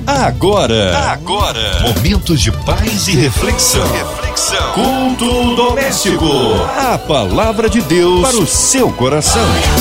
Agora, momentos de paz e reflexão. Culto doméstico. A palavra de Deus para o seu coração.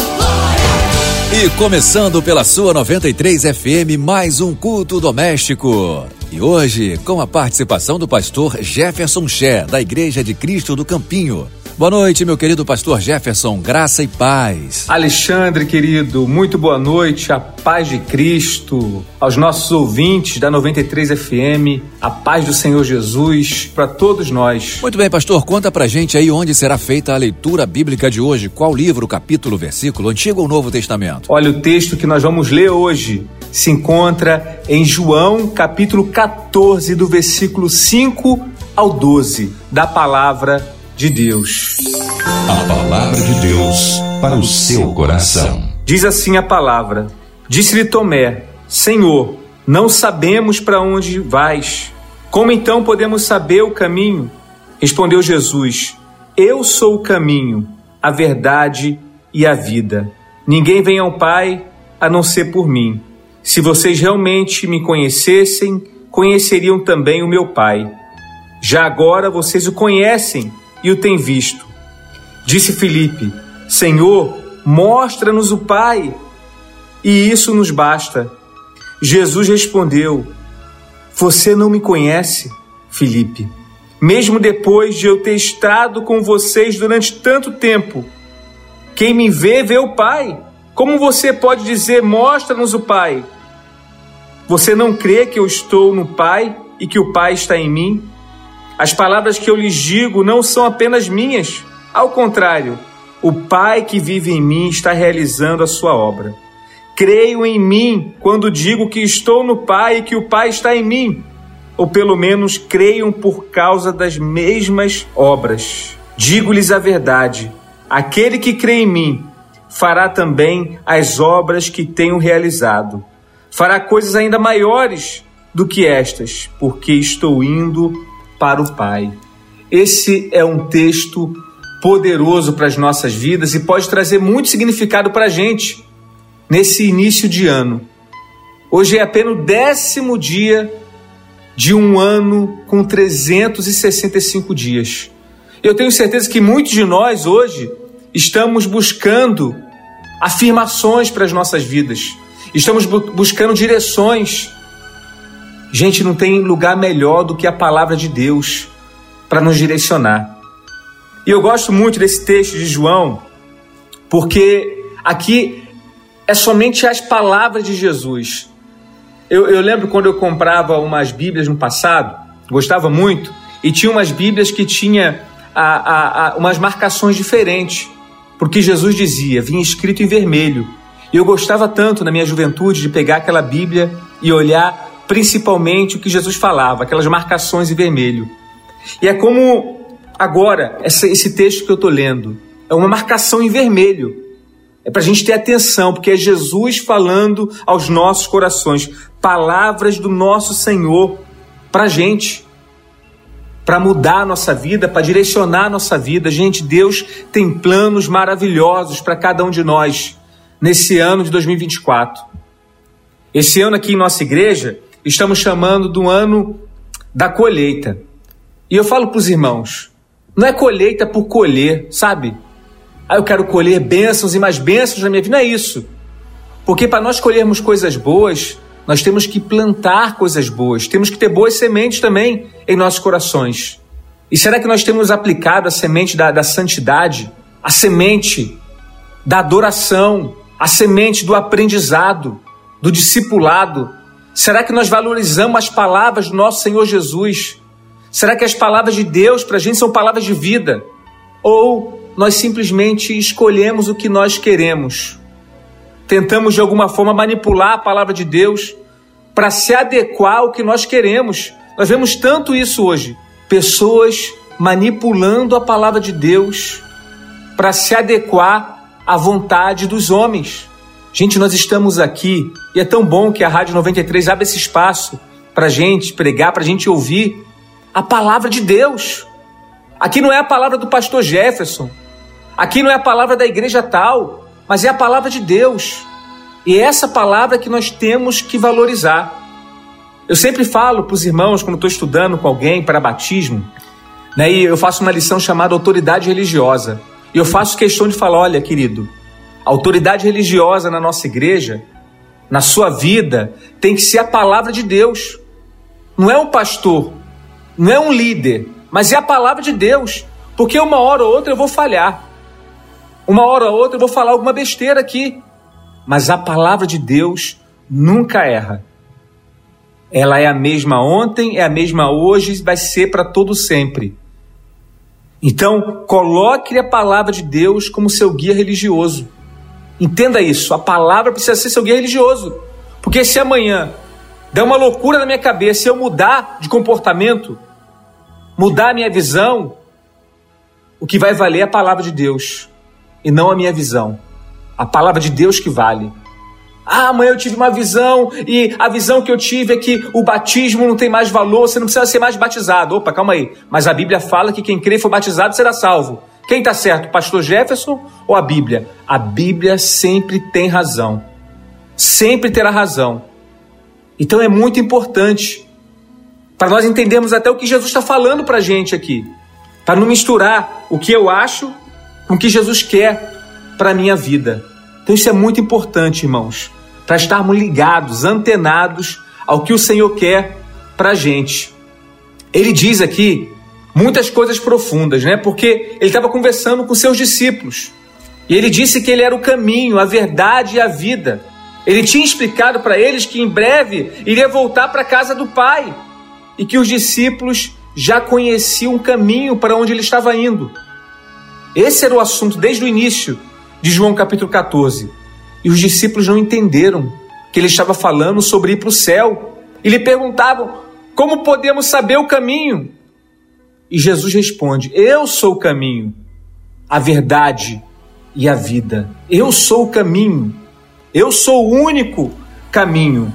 E começando pela sua 93 FM, mais um culto doméstico. E hoje, com a participação do pastor Jefferson Ché, da Igreja de Cristo do Campinho. Boa noite, meu querido pastor Jefferson, graça e paz. Alexandre, querido, muito boa noite, a paz de Cristo, aos nossos ouvintes da 93 FM, a paz do Senhor Jesus para todos nós. Muito bem, pastor, conta pra gente aí onde será feita a leitura bíblica de hoje, qual livro, capítulo, versículo, Antigo ou Novo Testamento? Olha, o texto que nós vamos ler hoje se encontra em João, capítulo 14, do versículo 5 ao 12, da palavra de Deus. A palavra de Deus para o seu coração. Diz assim a palavra: Disse-lhe Tomé: Senhor, não sabemos para onde vais. Como então podemos saber o caminho? Respondeu Jesus: Eu sou o caminho, a verdade e a vida. Ninguém vem ao Pai a não ser por mim. Se vocês realmente me conhecessem, conheceriam também o meu Pai. Já agora vocês o conhecem e o têm visto. Disse Filipe: Senhor, mostra-nos o Pai, e isso nos basta. Jesus respondeu: Você não me conhece, Filipe, mesmo depois de eu ter estado com vocês durante tanto tempo. Quem me vê, vê o Pai. Como você pode dizer, mostra-nos o Pai? Você não crê que eu estou no Pai e que o Pai está em mim? As palavras que eu lhes digo não são apenas minhas. Ao contrário, o Pai que vive em mim está realizando a sua obra. Creio em mim quando digo que estou no Pai e que o Pai está em mim. Ou pelo menos creiam por causa das mesmas obras. Digo-lhes a verdade: aquele que crê em mim fará também as obras que tenho realizado. Fará coisas ainda maiores do que estas, porque estou indo para o Pai. Esse é um texto poderoso para as nossas vidas e pode trazer muito significado para a gente nesse início de ano. Hoje é apenas o 10º dia de um ano com 365 dias. Eu tenho certeza que muitos de nós hoje estamos buscando afirmações para as nossas vidas. Estamos buscando direções. Gente, não tem lugar melhor do que a palavra de Deus para nos direcionar. E eu gosto muito desse texto de João, porque aqui é somente as palavras de Jesus. Eu lembro quando eu comprava umas Bíblias no passado, gostava muito, e tinha umas Bíblias que tinha umas marcações diferentes, porque Jesus dizia, vinha escrito em vermelho. E eu gostava tanto na minha juventude de pegar aquela Bíblia e olhar principalmente o que Jesus falava, aquelas marcações em vermelho. E é como agora, esse texto que eu estou lendo, é uma marcação em vermelho. É para a gente ter atenção, porque é Jesus falando aos nossos corações, palavras do nosso Senhor para a gente, para mudar a nossa vida, para direcionar a nossa vida. Gente, Deus tem planos maravilhosos para cada um de nós nesse ano de 2024. Esse ano aqui em nossa igreja, estamos chamando do ano da colheita. E eu falo para os irmãos, não é colheita por colher, sabe? Eu quero colher bênçãos e mais bênçãos na minha vida. Não é isso. Porque para nós colhermos coisas boas, nós temos que plantar coisas boas. Temos que ter boas sementes também em nossos corações. E será que nós temos aplicado a semente da santidade, a semente da adoração, a semente do aprendizado, do discipulado? Será que nós valorizamos as palavras do nosso Senhor Jesus? Será que as palavras de Deus para a gente são palavras de vida? Ou nós simplesmente escolhemos o que nós queremos? Tentamos de alguma forma manipular a palavra de Deus para se adequar ao que nós queremos. Nós vemos tanto isso hoje. Pessoas manipulando a palavra de Deus para se adequar à vontade dos homens. Gente, nós estamos aqui e é tão bom que a Rádio 93 abre esse espaço para a gente pregar, para a gente ouvir a palavra de Deus. Aqui não é a palavra do pastor Jefferson, aqui não é a palavra da igreja tal, mas é a palavra de Deus. E é essa palavra que nós temos que valorizar. Eu sempre falo para os irmãos, quando estou estudando com alguém para batismo, né, e eu faço uma lição chamada autoridade religiosa. E eu faço questão de falar, olha, querido, a autoridade religiosa na nossa igreja, na sua vida, tem que ser a palavra de Deus. Não é um pastor, não é um líder, mas é a palavra de Deus. Porque uma hora ou outra eu vou falhar. Uma hora ou outra eu vou falar alguma besteira aqui. Mas a palavra de Deus nunca erra. Ela é a mesma ontem, é a mesma hoje, vai ser para todo sempre. Então, coloque a palavra de Deus como seu guia religioso. Entenda isso, a palavra precisa ser seu guia religioso. Porque se amanhã der uma loucura na minha cabeça e eu mudar de comportamento, mudar a minha visão, o que vai valer é a palavra de Deus e não a minha visão. A palavra de Deus que vale. Ah, amanhã eu tive uma visão e a visão que eu tive é que o batismo não tem mais valor, você não precisa ser mais batizado. Opa, calma aí. Mas a Bíblia fala que quem crê e for batizado será salvo. Quem está certo, o pastor Jefferson ou a Bíblia? A Bíblia sempre tem razão. Sempre terá razão. Então é muito importante para nós entendermos até o que Jesus está falando para a gente aqui. Para não misturar o que eu acho com o que Jesus quer para a minha vida. Então isso é muito importante, irmãos, para estarmos ligados, antenados ao que o Senhor quer para a gente. Ele diz aqui muitas coisas profundas, né? Porque ele estava conversando com seus discípulos. E ele disse que ele era o caminho, a verdade e a vida. Ele tinha explicado para eles que em breve iria voltar para a casa do Pai. E que os discípulos já conheciam o caminho para onde ele estava indo. Esse era o assunto desde o início de João capítulo 14. E os discípulos não entenderam que ele estava falando sobre ir para o céu. E lhe perguntavam, como podemos saber o caminho? E Jesus responde, eu sou o caminho, a verdade e a vida. Eu sou o caminho. Eu sou o único caminho.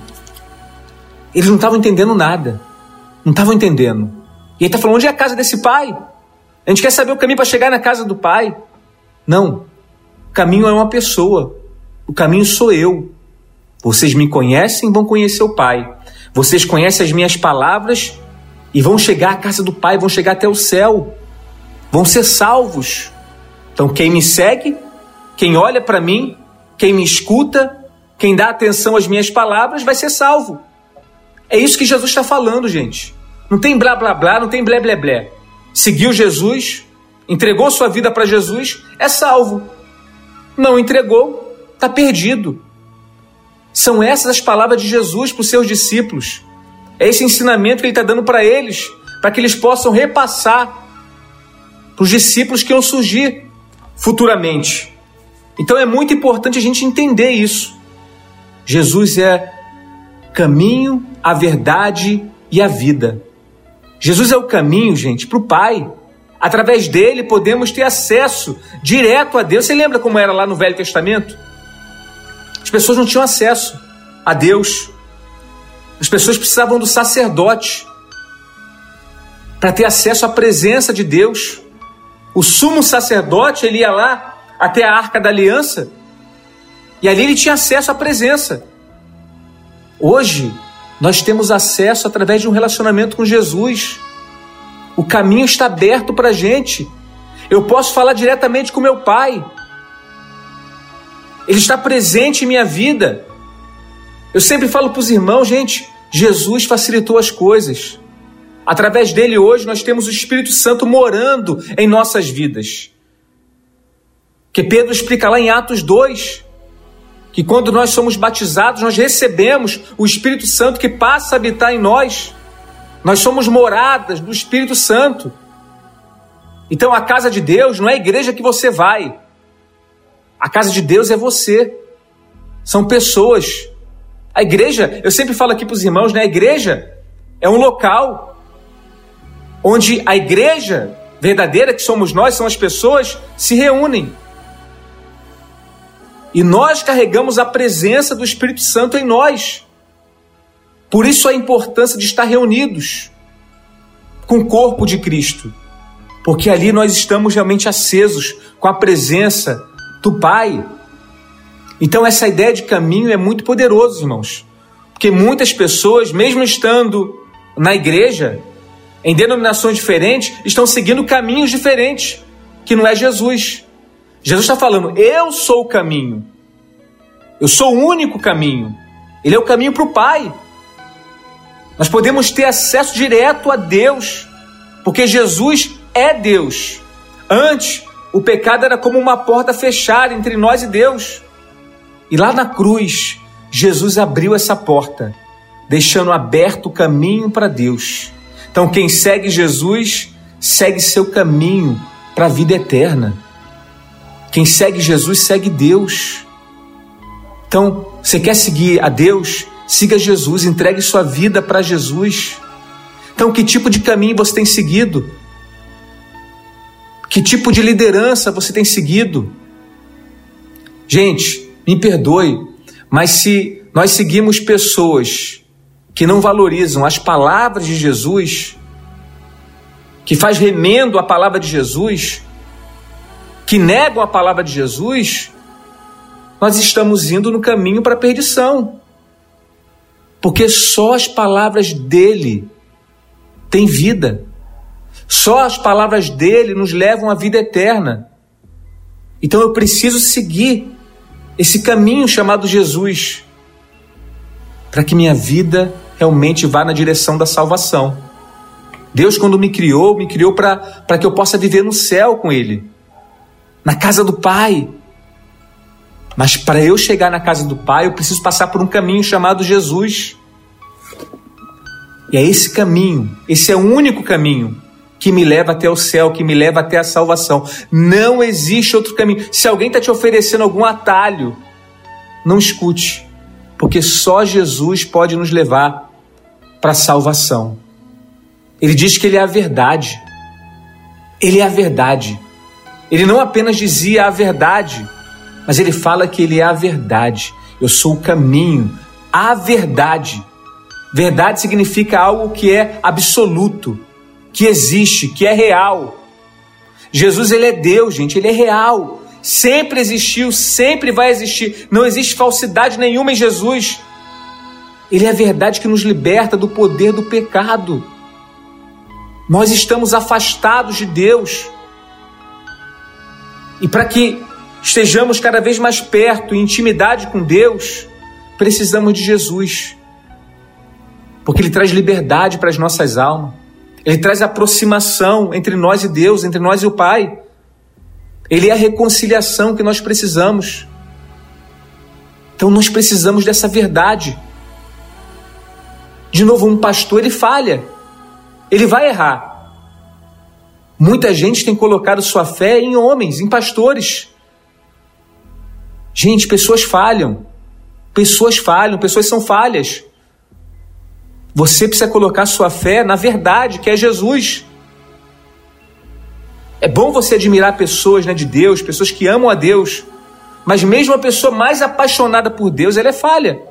Eles não estavam entendendo nada. Não estavam entendendo. E ele está falando, onde é a casa desse pai? A gente quer saber o caminho para chegar na casa do pai. Não. O caminho é uma pessoa. O caminho sou eu. Vocês me conhecem e vão conhecer o Pai. Vocês conhecem as minhas palavras e vão chegar à casa do Pai, vão chegar até o céu. Vão ser salvos. Então quem me segue, quem olha para mim, quem me escuta, quem dá atenção às minhas palavras vai ser salvo. É isso que Jesus está falando, gente. Não tem blá blá blá, não tem blé blé blé. Seguiu Jesus, entregou sua vida para Jesus, é salvo. Não entregou, está perdido. São essas as palavras de Jesus para os seus discípulos. É esse ensinamento que ele está dando para eles, para que eles possam repassar para os discípulos que vão surgir futuramente. Então é muito importante a gente entender isso. Jesus é caminho, a verdade e a vida. Jesus é o caminho, gente, para o Pai. Através dele podemos ter acesso direto a Deus. Você lembra como era lá no Velho Testamento? As pessoas não tinham acesso a Deus. As pessoas precisavam do sacerdote para ter acesso à presença de Deus. O sumo sacerdote, ele ia lá até a Arca da Aliança e ali ele tinha acesso à presença. Hoje, nós temos acesso através de um relacionamento com Jesus. O caminho está aberto para a gente. Eu posso falar diretamente com meu Pai. Ele está presente em minha vida. Eu sempre falo para os irmãos, gente, Jesus facilitou as coisas. Através dele hoje nós temos o Espírito Santo morando em nossas vidas. Que Pedro explica lá em Atos 2, que quando nós somos batizados, nós recebemos o Espírito Santo que passa a habitar em nós. Nós somos moradas do Espírito Santo. Então a casa de Deus não é a igreja que você vai. A casa de Deus é você. São pessoas. A igreja, eu sempre falo aqui para os irmãos, né? A igreja é um local onde a igreja verdadeira, que somos nós, são as pessoas, se reúnem. E nós carregamos a presença do Espírito Santo em nós. Por isso a importância de estar reunidos com o corpo de Cristo. Porque ali nós estamos realmente acesos com a presença do Pai. Então essa ideia de caminho é muito poderosa, irmãos. Porque muitas pessoas, mesmo estando na igreja, em denominações diferentes, estão seguindo caminhos diferentes, que não é Jesus. Jesus está falando, eu sou o caminho. Eu sou o único caminho. Ele é o caminho para o Pai. Nós podemos ter acesso direto a Deus, porque Jesus é Deus. Antes, o pecado era como uma porta fechada entre nós e Deus. E lá na cruz, Jesus abriu essa porta, deixando aberto o caminho para Deus. Então, quem segue Jesus, segue seu caminho para a vida eterna. Quem segue Jesus, segue Deus. Então, você quer seguir a Deus? Siga Jesus, entregue sua vida para Jesus. Então, que tipo de caminho você tem seguido? Que tipo de liderança você tem seguido? Gente, me perdoe, mas se nós seguimos pessoas que não valorizam as palavras de Jesus, que faz remendo à palavra de Jesus, que negam a palavra de Jesus, nós estamos indo no caminho para a perdição. Porque só as palavras dele têm vida. Só as palavras dele nos levam à vida eterna. Então eu preciso seguir esse caminho chamado Jesus, para que minha vida realmente vá na direção da salvação. Deus, quando me criou para que eu possa viver no céu com Ele, na casa do Pai. Mas para eu chegar na casa do Pai, eu preciso passar por um caminho chamado Jesus. E é esse caminho, esse é o único caminho que me leva até o céu, que me leva até a salvação. Não existe outro caminho. Se alguém está te oferecendo algum atalho, não escute, porque só Jesus pode nos levar para a salvação. Ele diz que Ele é a verdade. Ele é a verdade. Ele não apenas dizia a verdade, mas Ele fala que Ele é a verdade. Eu sou o caminho, a verdade. Verdade significa algo que é absoluto, que existe, que é real. Jesus, Ele é Deus, gente, Ele é real. Sempre existiu, sempre vai existir. Não existe falsidade nenhuma em Jesus. Ele é a verdade que nos liberta do poder do pecado. Nós estamos afastados de Deus. E para que estejamos cada vez mais perto, em intimidade com Deus, precisamos de Jesus. Porque Ele traz liberdade para as nossas almas. Ele traz aproximação entre nós e Deus, entre nós e o Pai. Ele é a reconciliação que nós precisamos. Então nós precisamos dessa verdade. De novo, um pastor, ele falha. Ele vai errar. Muita gente tem colocado sua fé em homens, em pastores. Gente, pessoas falham. Pessoas são falhas. Você precisa colocar sua fé na verdade, que é Jesus. É bom você admirar pessoas, de Deus, pessoas que amam a Deus, mas mesmo a pessoa mais apaixonada por Deus, ela é falha.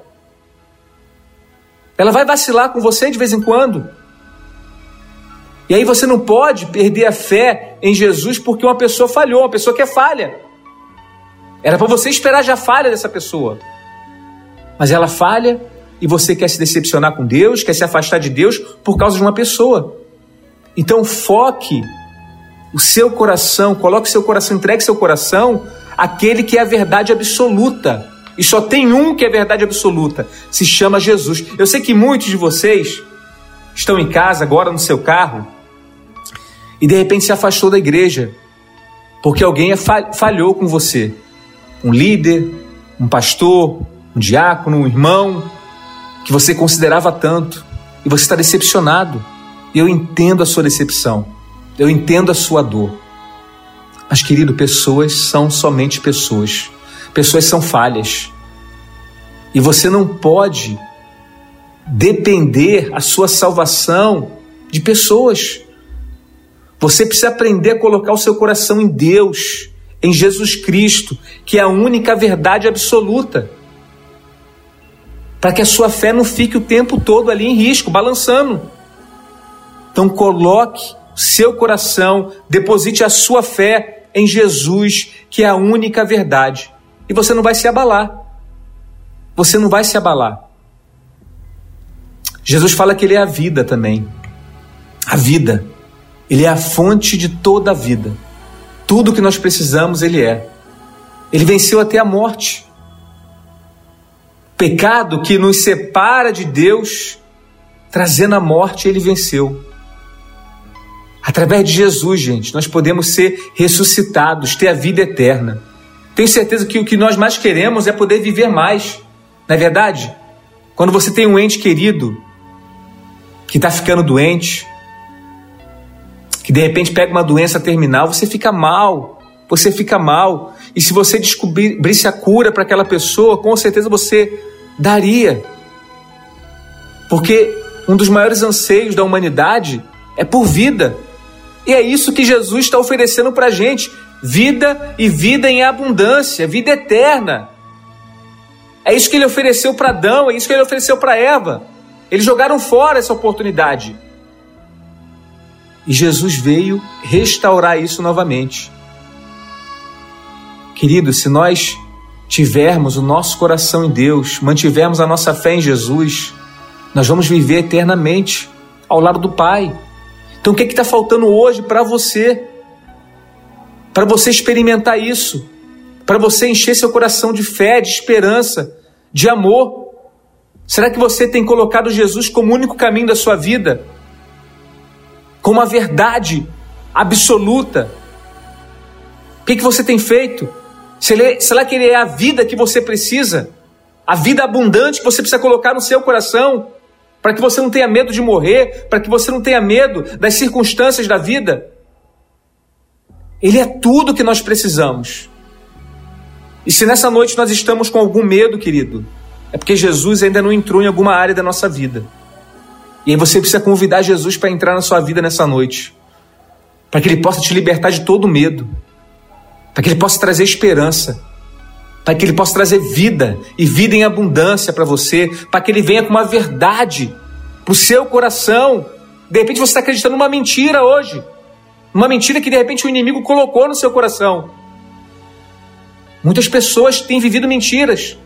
Ela vai vacilar com você de vez em quando. E aí você não pode perder a fé em Jesus porque uma pessoa falhou, uma pessoa que é falha. Era para você esperar já a falha dessa pessoa. Mas ela falha e você quer se decepcionar com Deus, quer se afastar de Deus por causa de uma pessoa. Então foque o seu coração, coloque o seu coração, entregue seu coração àquele que é a verdade absoluta. E só tem um que é verdade absoluta, se chama Jesus. Eu sei que muitos de vocês estão em casa agora no seu carro e de repente se afastou da igreja porque alguém falhou com você. Um líder, um pastor, um diácono, um irmão que você considerava tanto e você está decepcionado. E eu entendo a sua decepção. Eu entendo a sua dor. Mas, querido, pessoas são somente pessoas. Pessoas são falhas. E você não pode depender a sua salvação de pessoas. Você precisa aprender a colocar o seu coração em Deus, em Jesus Cristo, que é a única verdade absoluta. Para que a sua fé não fique o tempo todo ali em risco, balançando. Então coloque seu coração, deposite a sua fé em Jesus, que é a única verdade. E você não vai se abalar. Você não vai se abalar. Jesus fala que Ele é a vida também. A vida. Ele é a fonte de toda a vida. Tudo que nós precisamos, Ele é. Ele venceu até a morte. Pecado que nos separa de Deus, trazendo a morte, Ele venceu. Através de Jesus, gente, nós podemos ser ressuscitados, ter a vida eterna. Tenho certeza que o que nós mais queremos é poder viver mais. Não é verdade? Quando você tem um ente querido que está ficando doente, que de repente pega uma doença terminal, você fica mal. Você fica mal. E se você descobrisse a cura para aquela pessoa, com certeza você daria. Porque um dos maiores anseios da humanidade é por vida. E é isso que Jesus está oferecendo para a gente. Vida e vida em abundância, vida eterna. É isso que Ele ofereceu para Adão, é isso que Ele ofereceu para Eva. Eles jogaram fora essa oportunidade. E Jesus veio restaurar isso novamente. Querido, se nós tivermos o nosso coração em Deus, mantivermos a nossa fé em Jesus, nós vamos viver eternamente ao lado do Pai. Então o que está faltando hoje para você? Para você experimentar isso, para você encher seu coração de fé, de esperança, de amor. Será que você tem colocado Jesus como o único caminho da sua vida? Como a verdade absoluta? O que você tem feito? Será que Ele é a vida que você precisa? A vida abundante que você precisa colocar no seu coração? Para que você não tenha medo de morrer, para que você não tenha medo das circunstâncias da vida? Ele é tudo que nós precisamos. E se nessa noite nós estamos com algum medo, querido, é porque Jesus ainda não entrou em alguma área da nossa vida. E aí você precisa convidar Jesus para entrar na sua vida nessa noite, para que Ele possa te libertar de todo medo, para que Ele possa trazer esperança, para que Ele possa trazer vida e vida em abundância para você, para que Ele venha com uma verdade para o seu coração. De repente você está acreditando numa mentira hoje, uma mentira que de repente o inimigo colocou no seu coração. Muitas pessoas têm vivido mentiras,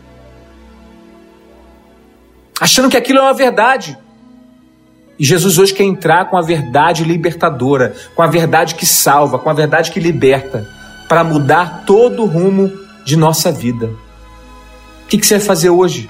achando que aquilo é uma verdade. E Jesus hoje quer entrar com a verdade libertadora, com a verdade que salva, com a verdade que liberta, para mudar todo o rumo de nossa vida. O que você vai fazer hoje?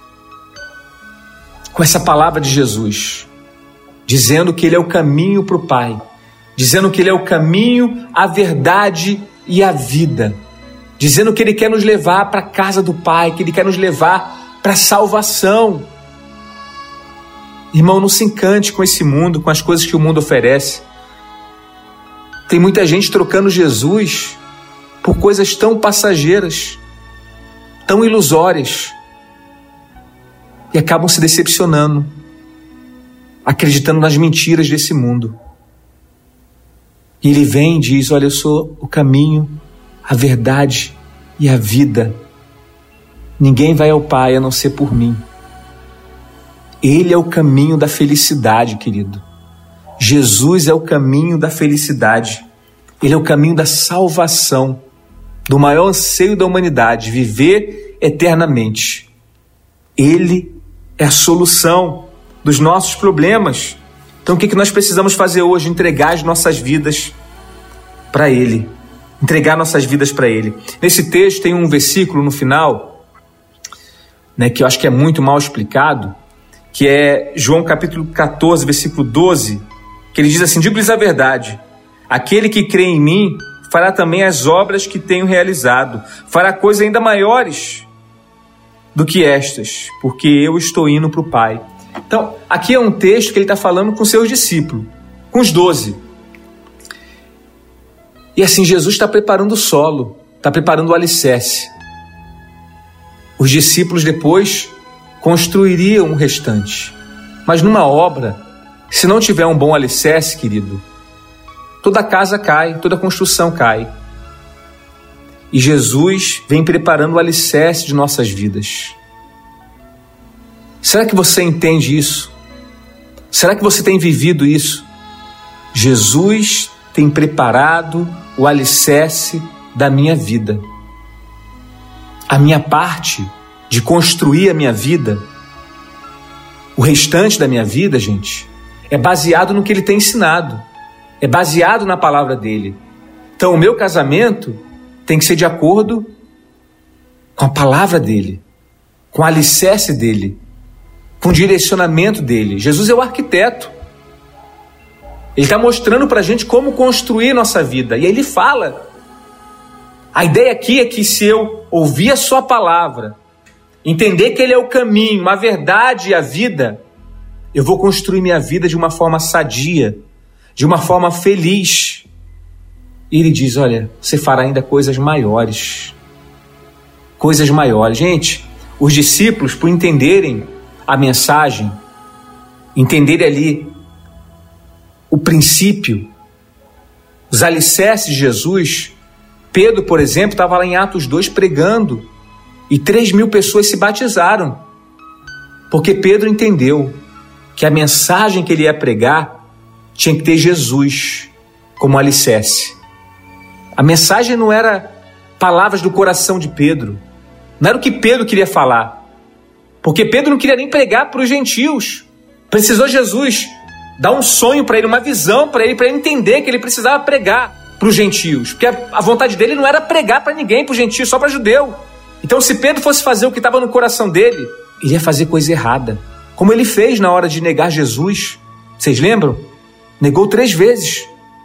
Com essa palavra de Jesus, dizendo que Ele é o caminho para o Pai, dizendo que Ele é o caminho, a verdade e a vida, dizendo que Ele quer nos levar para a casa do Pai, que Ele quer nos levar para a salvação. Irmão, não se encante com esse mundo, com as coisas que o mundo oferece. Tem muita gente trocando Jesus por coisas tão passageiras, tão ilusórias, e acabam se decepcionando, acreditando nas mentiras desse mundo. E Ele vem e diz: olha, eu sou o caminho, a verdade e a vida. Ninguém vai ao Pai a não ser por mim. Ele é o caminho da felicidade, querido. Jesus é o caminho da felicidade. Ele é o caminho da salvação, do maior anseio da humanidade, viver eternamente. Ele é a solução dos nossos problemas. Então o que nós precisamos fazer hoje? Entregar as nossas vidas para Ele. Entregar nossas vidas para Ele. Nesse texto tem um versículo no final, que eu acho que é muito mal explicado, que é João capítulo 14, versículo 12, que ele diz assim: digo-lhes a verdade, aquele que crê em mim fará também as obras que tenho realizado, fará coisas ainda maiores do que estas, porque eu estou indo para o Pai. Então, aqui é um texto que ele está falando com seus discípulos, com os 12. E assim, Jesus está preparando o solo, está preparando o alicerce. Os discípulos depois construiriam o restante. Mas numa obra, se não tiver um bom alicerce, querido, toda casa cai, toda construção cai. E Jesus vem preparando o alicerce de nossas vidas. Será que você entende isso? Será que você tem vivido isso? Jesus tem preparado o alicerce da minha vida. A minha parte de construir a minha vida O restante da minha vida, gente, é baseado no que ele tem ensinado. É baseado na palavra dele. Então, o meu casamento tem que ser de acordo com a palavra dele, com o alicerce dele, com o direcionamento dele. Jesus é o arquiteto. Ele está mostrando para a gente como construir nossa vida. E aí ele fala. A ideia aqui é que se eu ouvir a sua palavra, entender que ele é o caminho, a verdade e a vida, eu vou construir minha vida de uma forma sadia, de uma forma feliz. E ele diz, olha, você fará ainda coisas maiores. Coisas maiores. Gente, os discípulos, por entenderem a mensagem, entenderem ali o princípio, os alicerces de Jesus, Pedro, por exemplo, estava lá em Atos 2 pregando e 3.000 pessoas se batizaram. Porque Pedro entendeu que a mensagem que ele ia pregar tinha que ter Jesus como alicerce. A mensagem não era palavras do coração de Pedro. Não era o que Pedro queria falar. Porque Pedro não queria nem pregar para os gentios. Precisou Jesus dar um sonho para ele, uma visão para ele entender que ele precisava pregar para os gentios. Porque a vontade dele não era pregar para ninguém, para os gentios, só para judeu. Então, se Pedro fosse fazer o que estava no coração dele, ele ia fazer coisa errada. Como ele fez na hora de negar Jesus. Vocês lembram? Negou 3 vezes.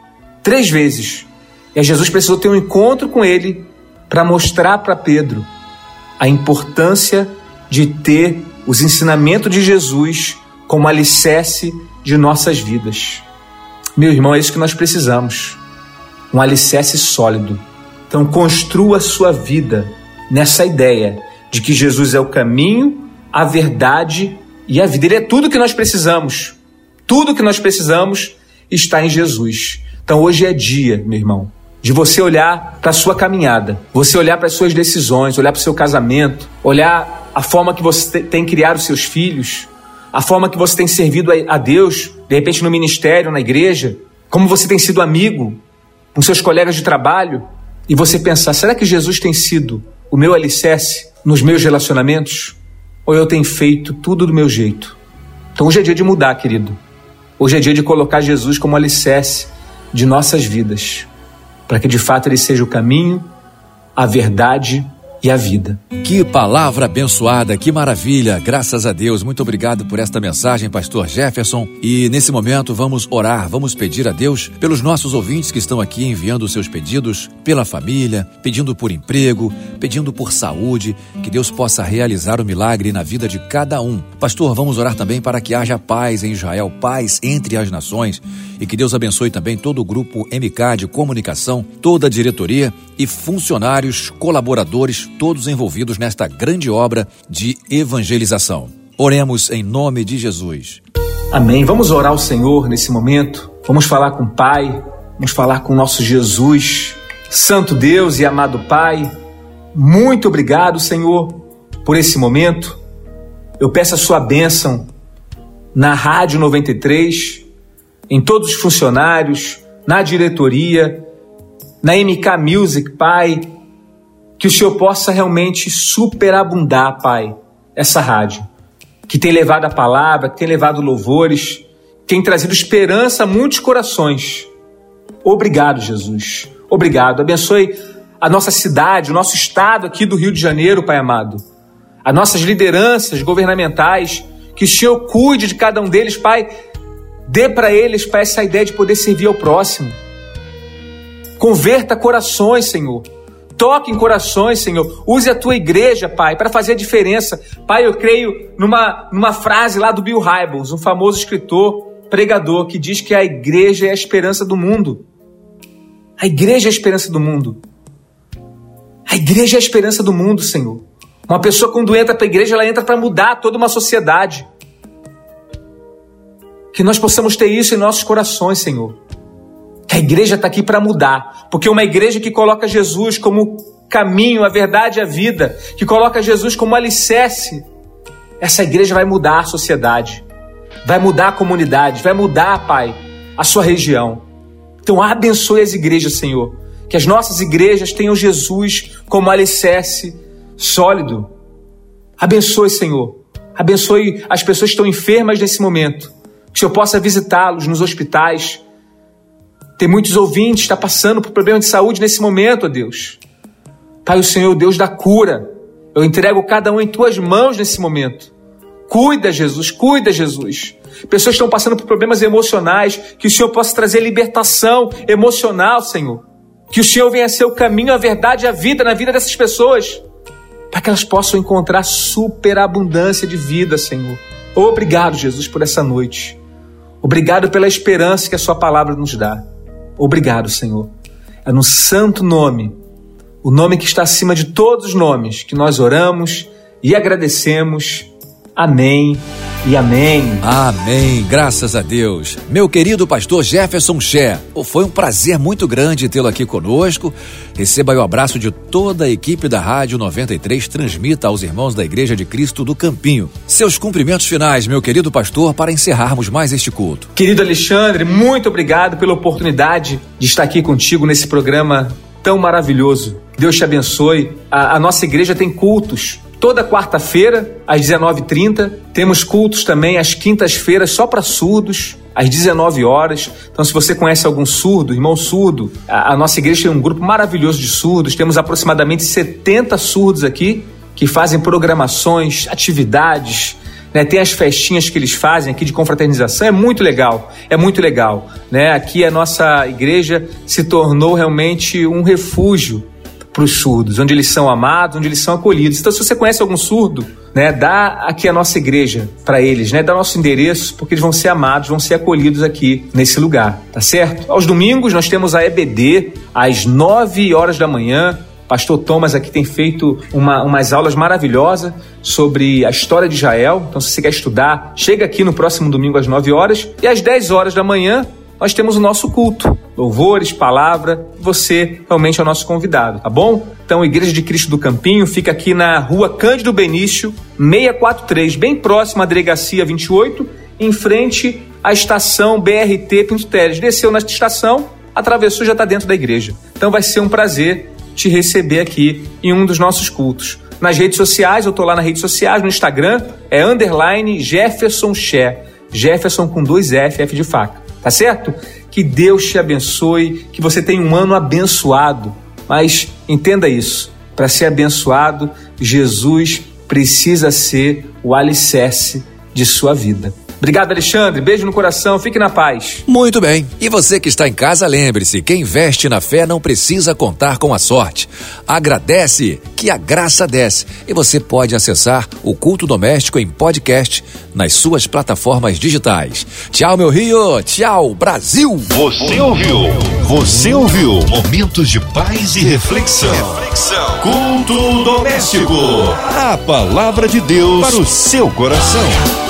3 vezes. E aí Jesus precisou ter um encontro com ele para mostrar para Pedro a importância de ter os ensinamentos de Jesus como alicerce de nossas vidas. Meu irmão, é isso que nós precisamos. Um alicerce sólido. Então construa a sua vida nessa ideia de que Jesus é o caminho, a verdade e a vida. Ele é tudo que nós precisamos. Tudo que nós precisamos está em Jesus. Então hoje é dia, meu irmão, de você olhar para a sua caminhada, você olhar para as suas decisões, olhar para o seu casamento, olhar a forma que você tem criado os seus filhos, a forma que você tem servido a Deus, de repente no ministério, na igreja, como você tem sido amigo com seus colegas de trabalho, e você pensar, será que Jesus tem sido o meu alicerce nos meus relacionamentos? Ou eu tenho feito tudo do meu jeito? Então hoje é dia de mudar, querido. Hoje é dia de colocar Jesus como alicerce de nossas vidas, para que de fato ele seja o caminho, a verdade e a vida. Que palavra abençoada, que maravilha, graças a Deus. Muito obrigado por esta mensagem, pastor Jefferson. E nesse momento vamos orar, vamos pedir a Deus pelos nossos ouvintes que estão aqui enviando os seus pedidos, pela família, pedindo por emprego, pedindo por saúde, que Deus possa realizar o milagre na vida de cada um. Pastor, vamos orar também para que haja paz em Israel, paz entre as nações, e que Deus abençoe também todo o grupo MK de comunicação, toda a diretoria e funcionários, colaboradores, todos envolvidos nesta grande obra de evangelização. Oremos em nome de Jesus. Amém. Vamos orar ao Senhor nesse momento. Vamos falar com o Pai, vamos falar com o nosso Jesus. Santo Deus e amado Pai, muito obrigado, Senhor, por esse momento. Eu peço a sua bênção na Rádio 93, em todos os funcionários, na diretoria, na MK Music, Pai, que o Senhor possa realmente superabundar, Pai, essa rádio, que tem levado a palavra, que tem levado louvores, que tem trazido esperança a muitos corações. Obrigado, Jesus. Obrigado. Abençoe a nossa cidade, o nosso estado aqui do Rio de Janeiro, Pai amado. As nossas lideranças governamentais, que o Senhor cuide de cada um deles, Pai. Dê para eles, Pai, essa ideia de poder servir ao próximo. Converta corações, Senhor. Toque em corações, Senhor. Use a tua igreja, Pai, para fazer a diferença. Pai, eu creio numa frase lá do Bill Hybels, um famoso escritor, pregador, que diz que a igreja é a esperança do mundo. A igreja é a esperança do mundo. A igreja é a esperança do mundo, Senhor. Uma pessoa quando entra para a igreja, ela entra para mudar toda uma sociedade. Que nós possamos ter isso em nossos corações, Senhor. Que a igreja está aqui para mudar, porque uma igreja que coloca Jesus como caminho, a verdade e a vida, que coloca Jesus como alicerce, essa igreja vai mudar a sociedade, vai mudar a comunidade, vai mudar, Pai, a sua região. Então abençoe as igrejas, Senhor, que as nossas igrejas tenham Jesus como alicerce sólido. Abençoe, Senhor, Abençoe as pessoas que estão enfermas nesse momento. Que o Senhor possa visitá-los nos hospitais. Tem muitos ouvintes que estão passando por problemas de saúde nesse momento, ó Deus. Pai, o Senhor é o Deus da cura. Eu entrego cada um em Tuas mãos nesse momento. Cuida, Jesus, cuida, Jesus. Pessoas que estão passando por problemas emocionais, que o Senhor possa trazer libertação emocional, Senhor. Que o Senhor venha ser o caminho, a verdade e a vida na vida dessas pessoas, para que elas possam encontrar superabundância de vida, Senhor. Obrigado, Jesus, por essa noite. Obrigado pela esperança que a Sua palavra nos dá. Obrigado, Senhor. É no santo nome, o nome que está acima de todos os nomes, que nós oramos e agradecemos. Amém e amém. Amém, graças a Deus. Meu querido pastor Jefferson Che, foi um prazer muito grande tê-lo aqui conosco. Receba aí o abraço de toda a equipe da Rádio 93, transmita aos irmãos da Igreja de Cristo do Campinho. Seus cumprimentos finais, meu querido pastor, para encerrarmos mais este culto. Querido Alexandre, muito obrigado pela oportunidade de estar aqui contigo nesse programa tão maravilhoso. Deus te abençoe. A nossa igreja tem cultos toda quarta-feira, às 19h30. Temos cultos também às quintas-feiras, só para surdos, às 19 horas. Então, se você conhece algum surdo, irmão surdo, a nossa igreja tem um grupo maravilhoso de surdos. Temos aproximadamente 70 surdos aqui, que fazem programações, atividades, né? Tem as festinhas que eles fazem aqui de confraternização. É muito legal, né? Aqui a nossa igreja se tornou realmente um refúgio para os surdos, onde eles são amados, onde eles são acolhidos. Então, se você conhece algum surdo, né, dá aqui a nossa igreja para eles, né, dá nosso endereço, porque eles vão ser amados, vão ser acolhidos aqui nesse lugar, tá certo? Aos domingos nós temos a EBD, às 9 horas da manhã. Pastor Thomas aqui tem feito umas aulas maravilhosas sobre a história de Israel. Então, se você quer estudar, chega aqui no próximo domingo às 9 horas. E às 10 horas da manhã, nós temos o nosso culto. Louvores, palavra, você realmente é o nosso convidado, tá bom? Então, Igreja de Cristo do Campinho fica aqui na rua Cândido Benício, 643, bem próximo à Delegacia 28, em frente à estação BRT Pinto Teles. Desceu na estação, atravessou, já está dentro da igreja. Então, vai ser um prazer te receber aqui em um dos nossos cultos. Nas redes sociais, eu estou lá nas redes sociais, no Instagram, é _Jefferson Che, Jefferson com 2 F, F de faca, tá certo? Que Deus te abençoe, que você tenha um ano abençoado, mas entenda isso, para ser abençoado, Jesus precisa ser o alicerce de sua vida. Obrigado, Alexandre. Beijo no coração. Fique na paz. Muito bem. E você que está em casa, lembre-se, quem investe na fé não precisa contar com a sorte. Agradece, que a graça desce. E você pode acessar o Culto Doméstico em podcast nas suas plataformas digitais. Tchau, meu Rio. Tchau, Brasil. Você ouviu momentos de paz e reflexão. Culto Doméstico. A palavra de Deus para o seu coração.